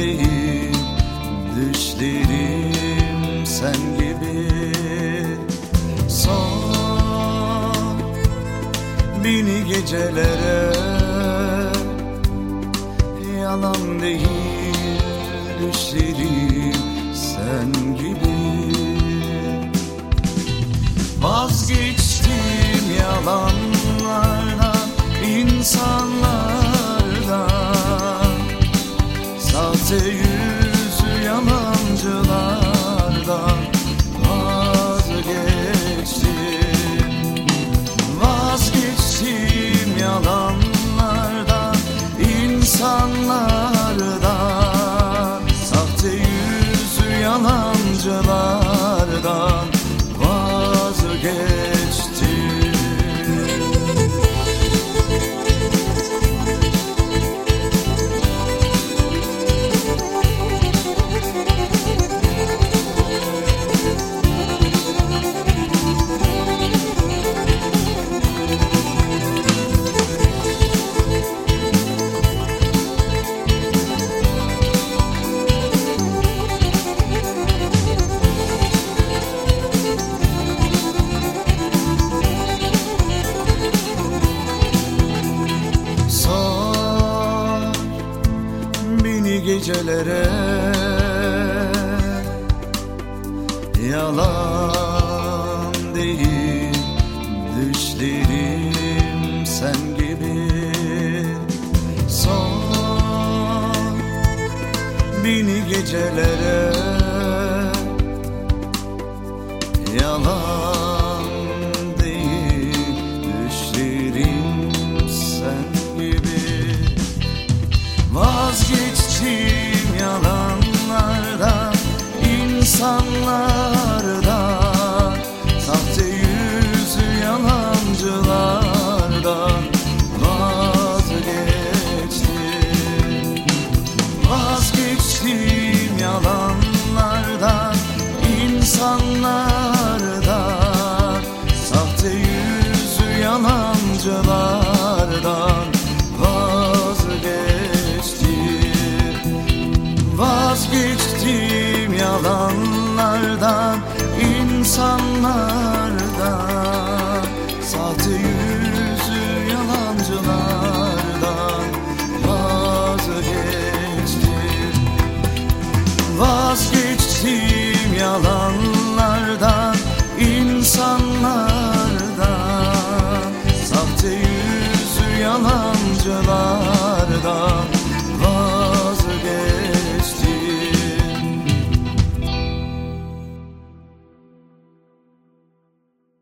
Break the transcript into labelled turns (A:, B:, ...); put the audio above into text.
A: değil, düşlerim sen gibi. Sor beni gecelere, yalan değil, düşlerim sen gibi. Vazgeçtim yalanlardan, insanlardan, sahte yüzü yalancılardan vazgeçtim. Vazgeçtim yalanlardan, insanlardan, sahte yüzü yalancılardan vazgeçtim. Gecelere, yalan değil, düşlerim sen gibi. Sor beni gecelere, yalan değil, düşlerim sen gibi. Vazgeçtim yalanlardan, insanlardan, sahte yüzü yalancılardan vazgeçtim. Vazgeçtim yalanlardan, insanlardan, sahte yüzü yalancılardan vazgeçtim yalanlardan, insanlardan, sahte yüzü yalancılardan vazgeçtim. Vazgeçtim yalanlardan, insanlardan, sahte yüzü yalancılardan